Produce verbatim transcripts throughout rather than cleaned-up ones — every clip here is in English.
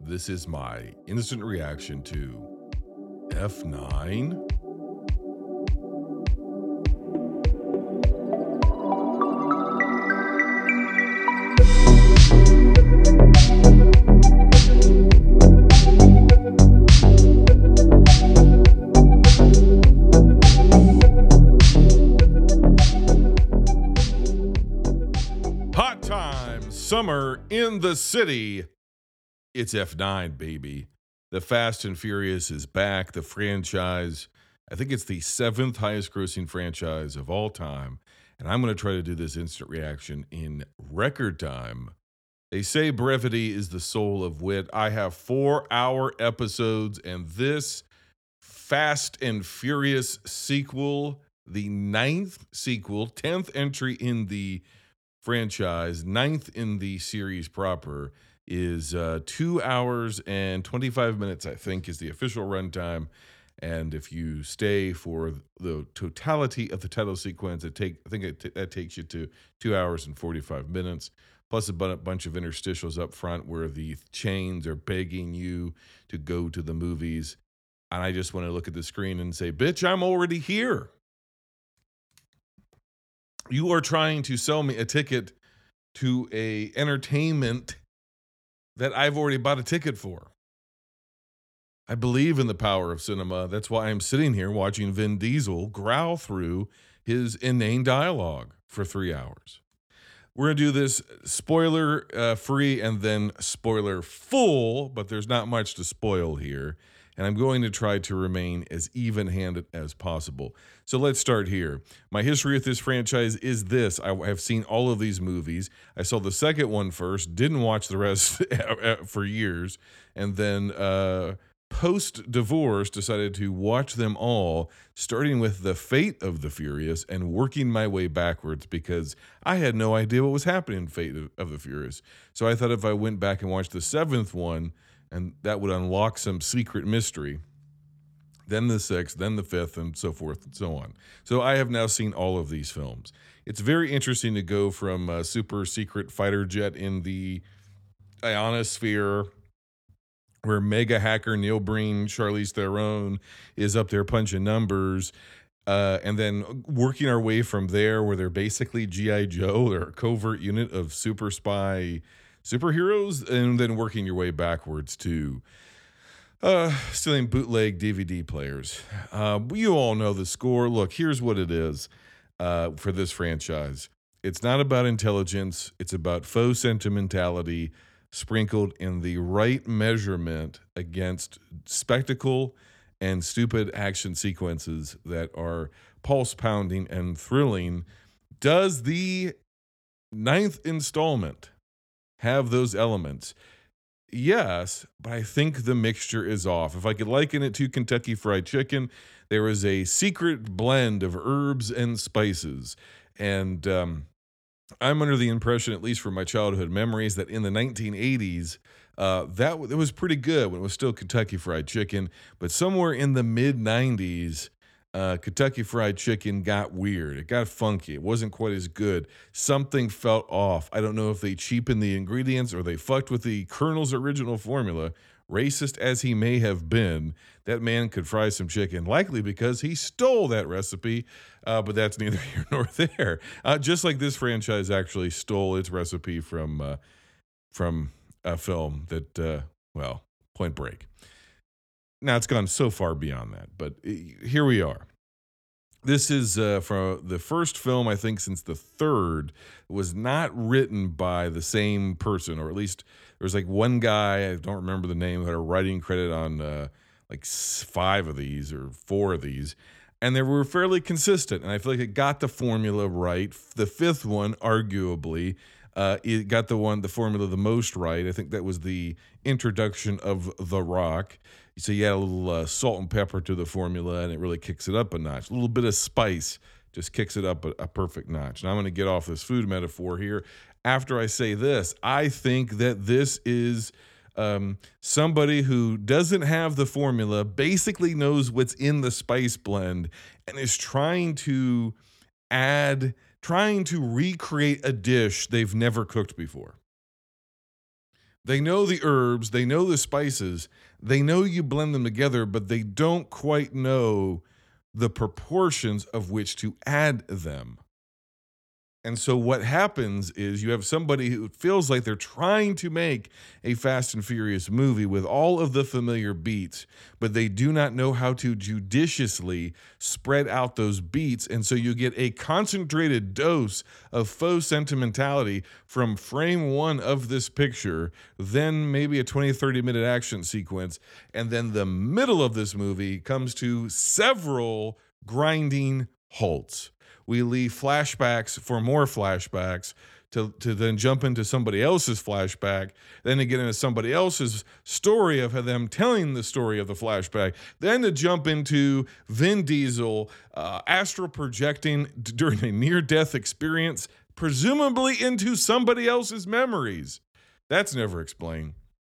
This is my instant reaction to F nine. Hot time, summer in the city. It's F nine, baby. The Fast and Furious is back. The franchise, I think it's the seventh highest grossing franchise of all time. And I'm going to try to do this instant reaction in record time. They say brevity is the soul of wit. I have four hour episodes, and this Fast and Furious sequel, the ninth sequel, tenth entry in the franchise, ninth in the series proper, is uh, two hours and twenty-five minutes, I think, is the official runtime. And if you stay for the totality of the title sequence, it take I think it t- that takes you to two hours and forty-five minutes, plus a bu- bunch of interstitials up front where the chains are begging you to go to the movies. And I just want to look at the screen and say, bitch, I'm already here. You are trying to sell me a ticket to a entertainment that I've already bought a ticket for. I believe in the power of cinema. That's why I'm sitting here watching Vin Diesel growl through his inane dialogue for three hours. We're going to do this spoiler uh, free and then spoiler full, but there's not much to spoil here. And I'm going to try to remain as even-handed as possible. So let's start here. My history with this franchise is this. I have seen all of these movies. I saw the second one first, didn't watch the rest for years, and then uh, post-divorce decided to watch them all, starting with The Fate of the Furious and working my way backwards because I had no idea what was happening in Fate of, of the Furious. So I thought if I went back and watched the seventh one, and that would unlock some secret mystery, then the sixth, then the fifth, and so forth and so on. So I have now seen all of these films. It's very interesting to go from a super secret fighter jet in the ionosphere where mega hacker Neil Breen, Charlize Theron is up there punching numbers, uh, and then working our way from there where they're basically G I. Joe, they're a covert unit of super spy superheroes, and then working your way backwards to uh, stealing bootleg D V D players. Uh, you all know the score. Look, here's what it is uh, for this franchise. It's not about intelligence. It's about faux sentimentality sprinkled in the right measurement against spectacle and stupid action sequences that are pulse-pounding and thrilling. Does the ninth installment have those elements? Yes, but I think the mixture is off. If I could liken it to Kentucky Fried Chicken, there is a secret blend of herbs and spices. And um, I'm under the impression, at least from my childhood memories, that in the nineteen eighties, uh, that w- it was pretty good when it was still Kentucky Fried Chicken. But somewhere in the mid nineties, uh, Kentucky Fried Chicken got weird. It got funky. It wasn't quite as good. Something felt off. I don't know if they cheapened the ingredients or they fucked with the Colonel's original formula. Racist as he may have been, that man could fry some chicken, likely because he stole that recipe, uh, but that's neither here nor there. Uh, just like this franchise actually stole its recipe from uh, from a film that, uh, well, Point Break. Now, it's gone so far beyond that, but here we are. This is uh, from the first film, I think, since the third, was not written by the same person, or at least there was like one guy, I don't remember the name, who had a writing credit on uh, like five of these or four of these, and they were fairly consistent, and I feel like it got the formula right. The fifth one, arguably, uh, it got the one, the formula the most right. I think that was the introduction of The Rock. So you add a little uh, salt and pepper to the formula, and it really kicks it up a notch. A little bit of spice just kicks it up a, a perfect notch. Now I'm going to get off this food metaphor here. After I say this, I think that this is um, somebody who doesn't have the formula, basically knows what's in the spice blend, and is trying to add, trying to recreate a dish they've never cooked before. They know the herbs, they know the spices, they know you blend them together, but they don't quite know the proportions of which to add them. And so what happens is you have somebody who feels like they're trying to make a Fast and Furious movie with all of the familiar beats, but they do not know how to judiciously spread out those beats. And so you get a concentrated dose of faux sentimentality from frame one of this picture, then maybe a twenty, thirty minute action sequence. And then the middle of this movie comes to several grinding halts. We leave flashbacks for more flashbacks to, to then jump into somebody else's flashback, then to get into somebody else's story of them telling the story of the flashback, then to jump into Vin Diesel uh, astral projecting d- during a near-death experience, presumably into somebody else's memories. That's never explained.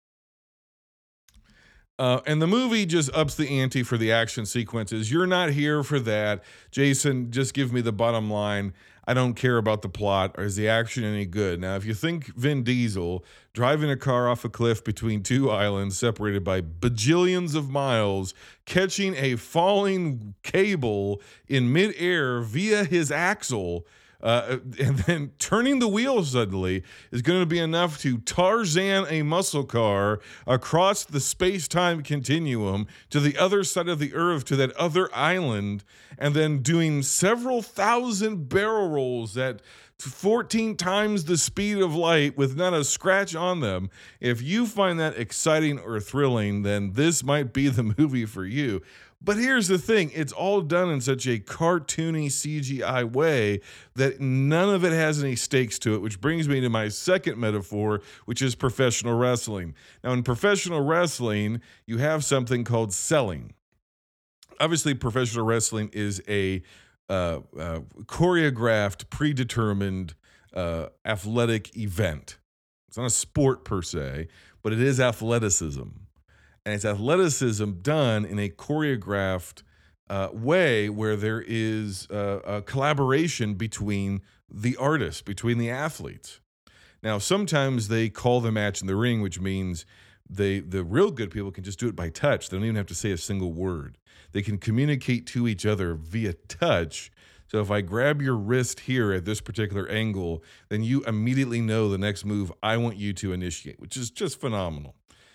Uh, and the movie just ups the ante for the action sequences. You're not here for that. Jason, just give me the bottom line. I don't care about the plot. Or is the action any good? Now, if you think Vin Diesel driving a car off a cliff between two islands separated by bajillions of miles, catching a falling cable in midair via his axle, Uh, and then turning the wheel suddenly is going to be enough to Tarzan a muscle car across the space-time continuum to the other side of the earth to that other island, and then doing several thousand barrel rolls at fourteen times the speed of light with not a scratch on them. If you find that exciting or thrilling, then this might be the movie for you. But here's the thing, it's all done in such a cartoony C G I way that none of it has any stakes to it, which brings me to my second metaphor, which is professional wrestling. Now, in professional wrestling, you have something called selling. Obviously, professional wrestling is a uh, uh, choreographed, predetermined uh, athletic event. It's not a sport per se, but it is athleticism. And it's athleticism done in a choreographed uh, way where there is uh, a collaboration between the artists, between the athletes. Now, sometimes they call the match in the ring, which means they the real good people can just do it by touch. They don't even have to say a single word. They can communicate to each other via touch. So if I grab your wrist here at this particular angle, then you immediately know the next move I want you to initiate, which is just phenomenal.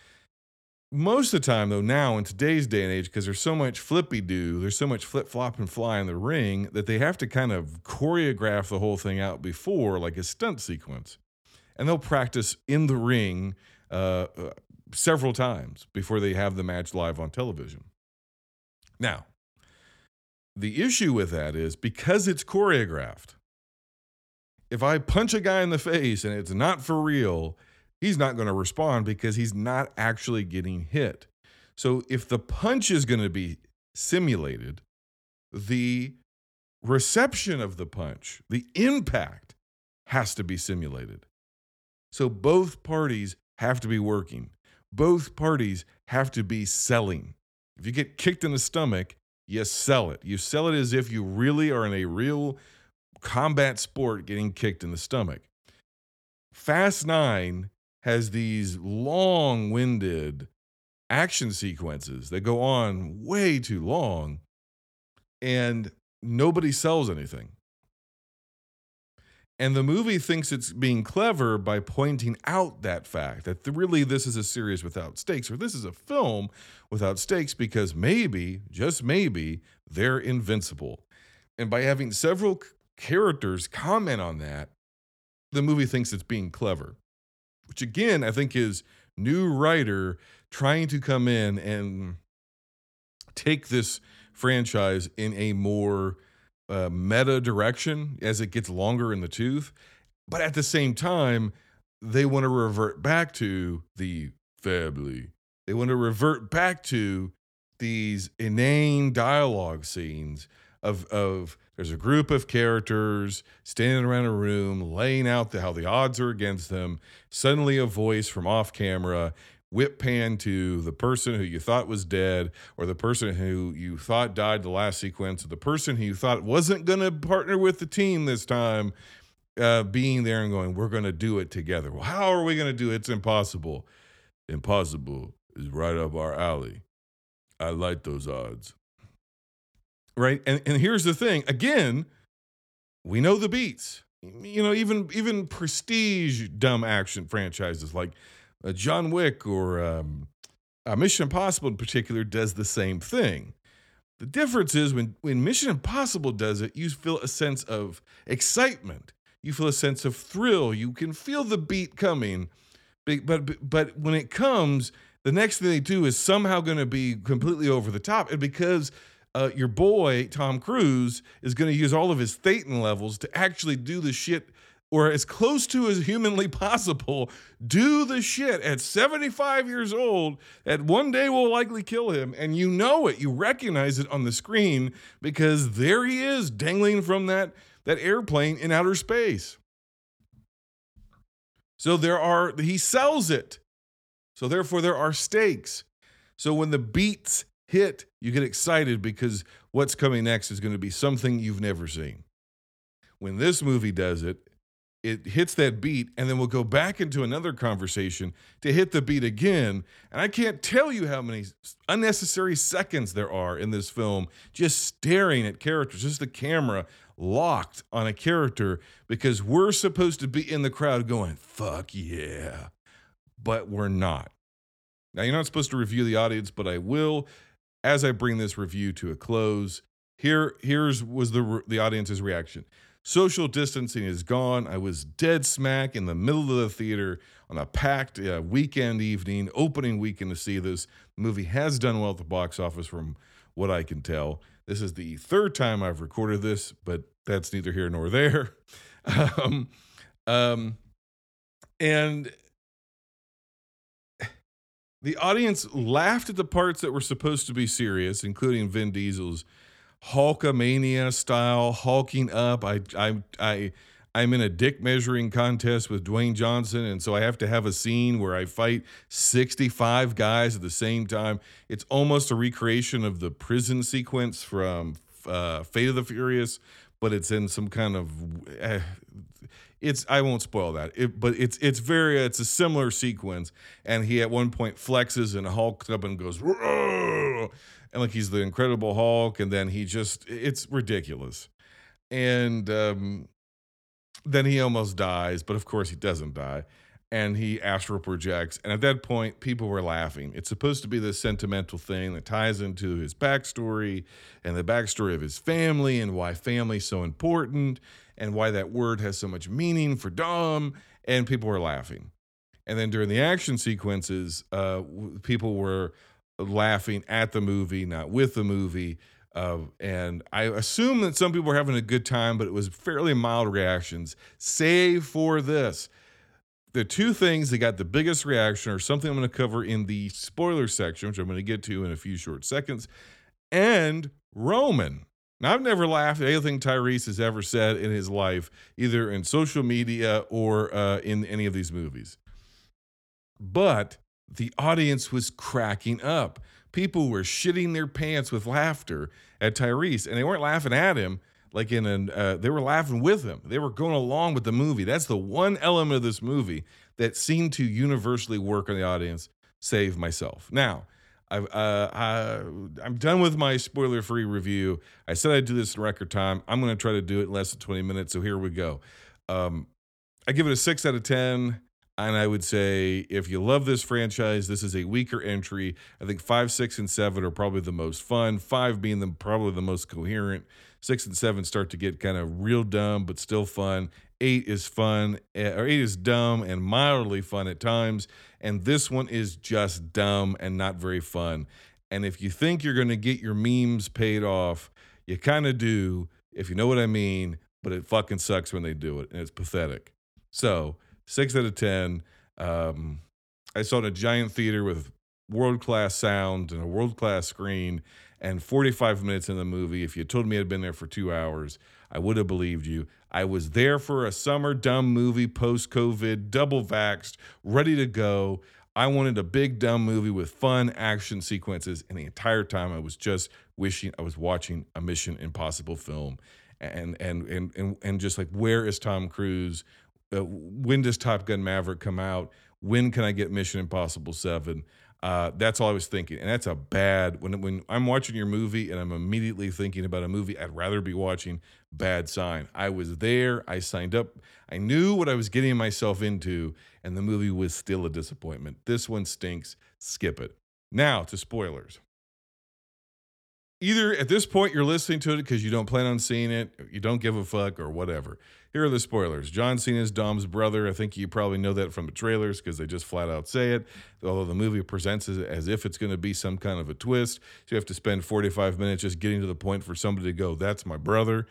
Most of the time, though, now in today's day and age, because there's so much flippy-do, there's so much flip-flop and fly in the ring that they have to kind of choreograph the whole thing out before, like a stunt sequence. And they'll practice in the ring uh, uh, several times before they have the match live on television. Now, the issue with that is because it's choreographed, if I punch a guy in the face and it's not for real, he's not going to respond because he's not actually getting hit. So if the punch is going to be simulated, the reception of the punch, the impact has to be simulated. So both parties have to be working. Both parties have to be selling. If you get kicked in the stomach, you sell it. You sell it as if you really are in a real combat sport getting kicked in the stomach. Fast Nine has these long-winded action sequences that go on way too long, and nobody sells anything. And the movie thinks it's being clever by pointing out that fact, that really this is a series without stakes, or this is a film without stakes because maybe, just maybe, they're invincible. And by having several c- characters comment on that, the movie thinks it's being clever. Which again, I think is new writer trying to come in and take this franchise in a more uh, meta direction as it gets longer in the tooth. But at the same time, they want to revert back to the family. They want to revert back to these inane dialogue scenes of of there's a group of characters standing around a room laying out the, how the odds are against them. Suddenly a voice from off camera, whip pan to the person who you thought was dead, or the person who you thought died the last sequence, or the person who you thought wasn't going to partner with the team this time. uh, being there and going, we're going to do it together. Well, how are we going to do it? It's impossible. Impossible is right up our alley. I like those odds. Right. And, and here's the thing again, we know the beats. You know, even even prestige dumb action franchises like uh, John Wick or um, uh, Mission Impossible in particular does the same thing. The difference is when when Mission Impossible does it, you feel a sense of excitement. You feel a sense of thrill. You can feel the beat coming. But but, but when it comes, the next thing they do is somehow going to be completely over the top. And because uh, your boy, Tom Cruise, is going to use all of his Thetan levels to actually do the shit, or as close to as humanly possible, do the shit at seventy-five years old that one day will likely kill him. And you know it. You recognize it on the screen because there he is dangling from that, that airplane in outer space. So there are, he sells it. So therefore there are stakes. So when the beats hit, you get excited because what's coming next is going to be something you've never seen. When this movie does it, it hits that beat, and then we'll go back into another conversation to hit the beat again. And I can't tell you how many unnecessary seconds there are in this film just staring at characters, just the camera locked on a character because we're supposed to be in the crowd going, fuck yeah, but we're not. Now, you're not supposed to review the audience, but I will as I bring this review to a close. Here, here's was the the audience's reaction. Social distancing is gone. I was dead smack in the middle of the theater on a packed uh, weekend evening, opening weekend to see this. The movie has done well at the box office from what I can tell. This is the third time I've recorded this, but that's neither here nor there. um, um, and the audience laughed at the parts that were supposed to be serious, including Vin Diesel's Hulkamania style hulking up. I I I I'm in a dick measuring contest with Dwayne Johnson, and so I have to have a scene where I fight sixty-five guys at the same time. It's almost a recreation of the prison sequence from uh, Fate of the Furious, but it's in some kind of uh, it's I won't spoil that. It, but it's it's very it's a similar sequence, and he at one point flexes and hulks up and goes, "Roar!" And like he's the Incredible Hulk, and then he just, it's ridiculous. And um, then he almost dies, but of course he doesn't die. And he astral projects. And at that point, people were laughing. It's supposed to be this sentimental thing that ties into his backstory and the backstory of his family and why family's so important and why that word has so much meaning for Dom. And people were laughing. And then during the action sequences, uh, people were laughing at the movie, not with the movie. Uh, and I assume that some people were having a good time, but it was fairly mild reactions, save for this. The two things that got the biggest reaction are something I'm going to cover in the spoiler section, which I'm going to get to in a few short seconds, and Roman. Now, I've never laughed at anything Tyrese has ever said in his life, either in social media or uh, in any of these movies. But the audience was cracking up. People were shitting their pants with laughter at Tyrese, and they weren't laughing at him like in an, uh, they were laughing with him. They were going along with the movie. That's the one element of this movie that seemed to universally work on the audience, save myself. Now, I've, uh, I, I'm done with my spoiler-free review. I said I'd do this in record time. I'm going to try to do it in less than twenty minutes, so here we go. Um, I give it a six out of ten. And I would say, if you love this franchise, this is a weaker entry. I think five, six, and seven are probably the most fun. Five being the, probably the most coherent. Six and seven start to get kind of real dumb, but still fun. Eight is fun, or eight is dumb and mildly fun at times. And this one is just dumb and not very fun. And if you think you're going to get your memes paid off, you kind of do, if you know what I mean. But it fucking sucks when they do it, and it's pathetic. So, Six out of ten. Um, I saw it in a giant theater with world-class sound and a world-class screen, and forty-five minutes in the movie. If you told me I'd been there for two hours, I would have believed you. I was there for a summer dumb movie, post-COVID, double vaxxed, ready to go. I wanted a big dumb movie with fun action sequences, and the entire time I was just wishing I was watching a Mission Impossible film. and and and and, and just like, where is Tom Cruise? Uh, when does Top Gun Maverick come out? When can I get Mission Impossible seven? Uh, that's all I was thinking, and that's a bad when when I'm watching your movie and I'm immediately thinking about a movie I'd rather be watching. Bad sign. I was there. I signed up. I knew what I was getting myself into, and the movie was still a disappointment. This one stinks. Skip it. Now to spoilers. Either at this point you're listening to it because you don't plan on seeing it, or you don't give a fuck, or whatever. Here are the spoilers. John Cena's Dom's brother. I think you probably know that from the trailers because they just flat out say it. Although the movie presents it as if it's going to be some kind of a twist. So you have to spend forty-five minutes just getting to the point for somebody to go, that's my brother.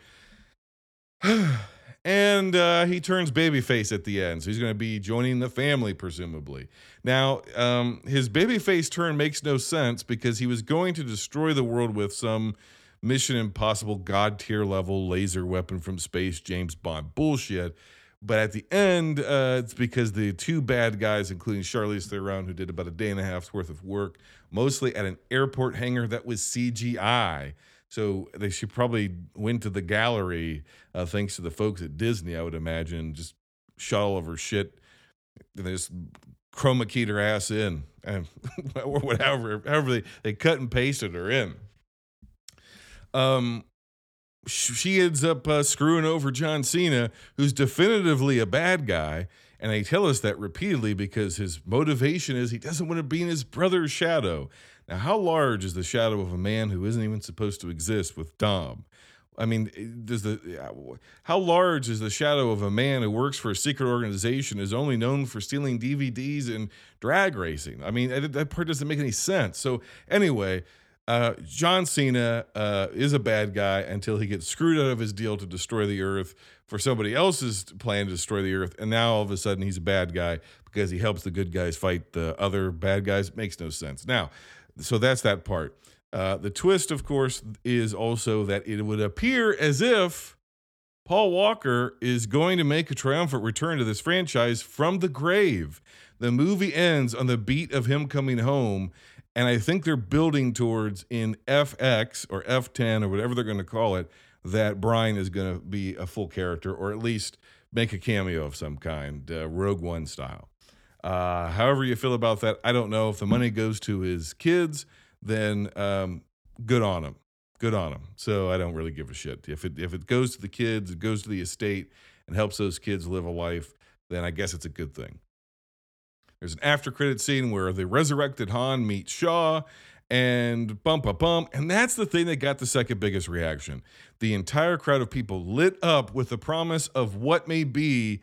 And uh, he turns babyface at the end. So he's going to be joining the family, presumably. Now, um, his babyface turn makes no sense because he was going to destroy the world with some Mission Impossible God tier level laser weapon from space, James Bond bullshit. But at the end, uh, it's because the two bad guys, including Charlize Theron, who did about a day and a half's worth of work, mostly at an airport hangar that was C G I. So they should probably went to the gallery, uh, thanks to the folks at Disney, I would imagine, just shot all over shit. And they just chroma keyed her ass in, and or whatever, however they, they cut and pasted her in. Um, she ends up uh, screwing over John Cena, who's definitively a bad guy. And they tell us that repeatedly because his motivation is he doesn't want to be in his brother's shadow. Now, how large is the shadow of a man who isn't even supposed to exist with Dom? I mean, does the how large is the shadow of a man who works for a secret organization is only known for stealing D V Ds and drag racing? I mean, that, that part doesn't make any sense. So anyway, uh, John Cena uh, is a bad guy until he gets screwed out of his deal to destroy the Earth for somebody else's plan to destroy the Earth, and now all of a sudden he's a bad guy because he helps the good guys fight the other bad guys. It makes no sense. Now, so that's that part. Uh, the twist, of course, is also that it would appear as if Paul Walker is going to make a triumphant return to this franchise from the grave. The movie ends on the beat of him coming home, and I think they're building towards in F X or F ten or whatever they're going to call it, that Brian is going to be a full character or at least make a cameo of some kind, uh, Rogue One style. Uh, however you feel about that, I don't know. If the money goes to his kids, then um, good on him. Good on him. So I don't really give a shit. If it if it goes to the kids, it goes to the estate and helps those kids live a life, then I guess it's a good thing. There's an after credit scene where the resurrected Han meets Shaw and bump a bump. And that's the thing that got the second biggest reaction. The entire crowd of people lit up with the promise of what may be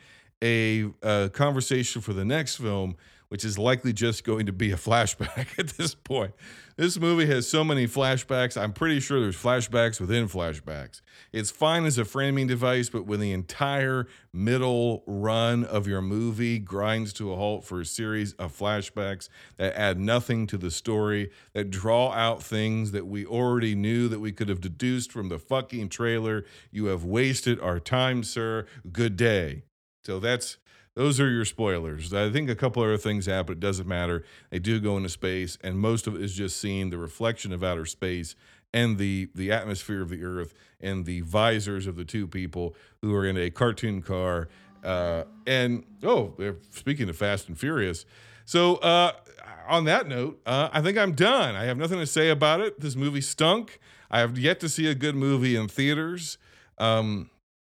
a, a conversation for the next film, which is likely just going to be a flashback at this point. This movie has so many flashbacks. I'm pretty sure there's flashbacks within flashbacks. It's fine as a framing device, but when the entire middle run of your movie grinds to a halt for a series of flashbacks that add nothing to the story, that draw out things that we already knew that we could have deduced from the fucking trailer, you have wasted our time, sir. Good day. So that's those are your spoilers. I think a couple other things happen. It doesn't matter. They do go into space, and most of it is just seeing the reflection of outer space and the the atmosphere of the Earth and the visors of the two people who are in a cartoon car. Uh, and oh, speaking of Fast and Furious. So uh, on that note, uh, I think I'm done. I have nothing to say about it. This movie stunk. I have yet to see a good movie in theaters. Um,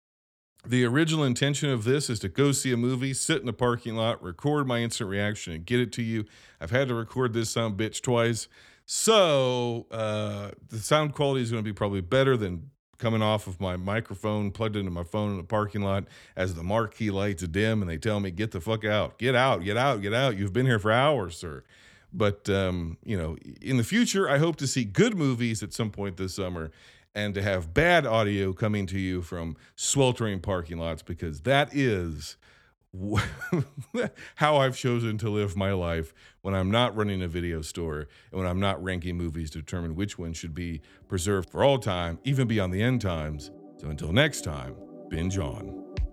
The original intention of this is to go see a movie, sit in the parking lot, record my instant reaction, and get it to you. I've had to record this son of a bitch twice. So uh, the sound quality is going to be probably better than coming off of my microphone plugged into my phone in the parking lot as the marquee lights dim and they tell me, get the fuck out, get out, get out, get out. You've been here for hours, sir. But, um, you know, in the future, I hope to see good movies at some point this summer and to have bad audio coming to you from sweltering parking lots, because that is how I've chosen to live my life when I'm not running a video store and when I'm not ranking movies to determine which one should be preserved for all time, even beyond the end times. So until next time, binge on.